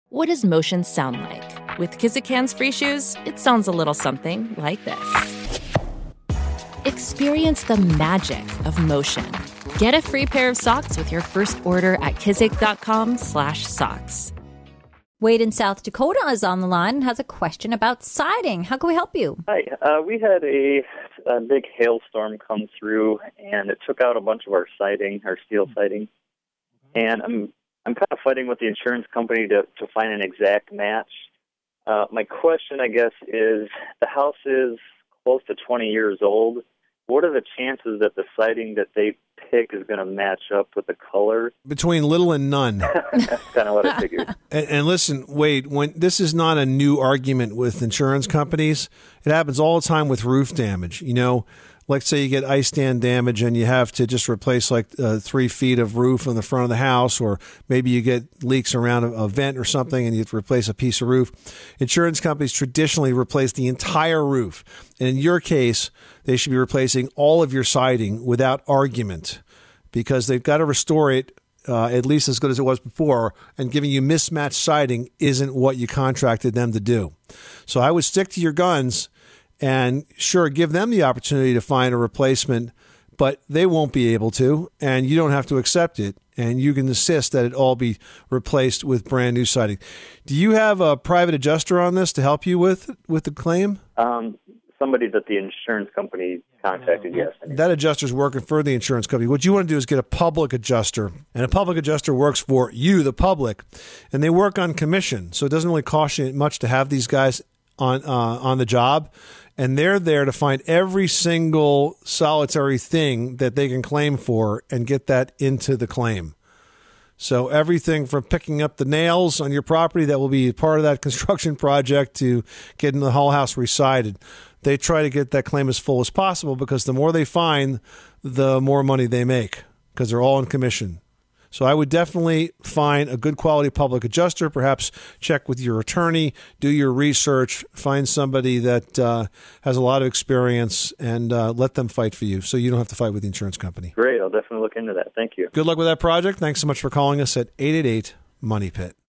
What does motion sound like? With Kizik hands-free shoes, it sounds a little something like this. Experience the magic of motion. Get a free pair of socks with your first order at kizik.com/socks. Wade in South Dakota is on the line and has a question about siding. How can we help you? Hi. We had a big hailstorm come through, and it took out a bunch of our siding, our steel siding. And I'm kind of fighting with the insurance company to find an exact match. My question, I guess, is the house is close to 20 years old. What are the chances that the siding that they pick is going to match up with the color? Between little and none. That's kind of what I figured. And listen, Wade, this is not a new argument with insurance companies. It happens all the time with roof damage. You know, like say you get ice dam damage and you have to just replace like 3 feet of roof on the front of the house, or maybe you get leaks around a vent or something and you have to replace a piece of roof. Insurance companies traditionally replace the entire roof. And in your case, they should be replacing all of your siding without argument, because they've got to restore it at least as good as it was before, and giving you mismatched siding isn't what you contracted them to do. So I would stick to your guns and sure, give them the opportunity to find a replacement, but they won't be able to, and you don't have to accept it, and you can insist that it all be replaced with brand new siding. Do you have a private adjuster on this to help you with the claim? Somebody that the insurance company contacted, yes. That adjuster's working for the insurance company. What you want to do is get a public adjuster, and a public adjuster works for you, the public, and they work on commission, so it doesn't really cost you much to have these guys on the job. And they're there to find every single solitary thing that they can claim for and get that into the claim. So everything from picking up the nails on your property that will be part of that construction project to getting the whole house resided. They try to get that claim as full as possible, because the more they find, the more money they make, because they're all on commission. So I would definitely find a good quality public adjuster, perhaps check with your attorney, do your research, find somebody that has a lot of experience, and let them fight for you so you don't have to fight with the insurance company. Great. I'll definitely look into that. Thank you. Good luck with that project. Thanks so much for calling us at 888-MONEY-PIT.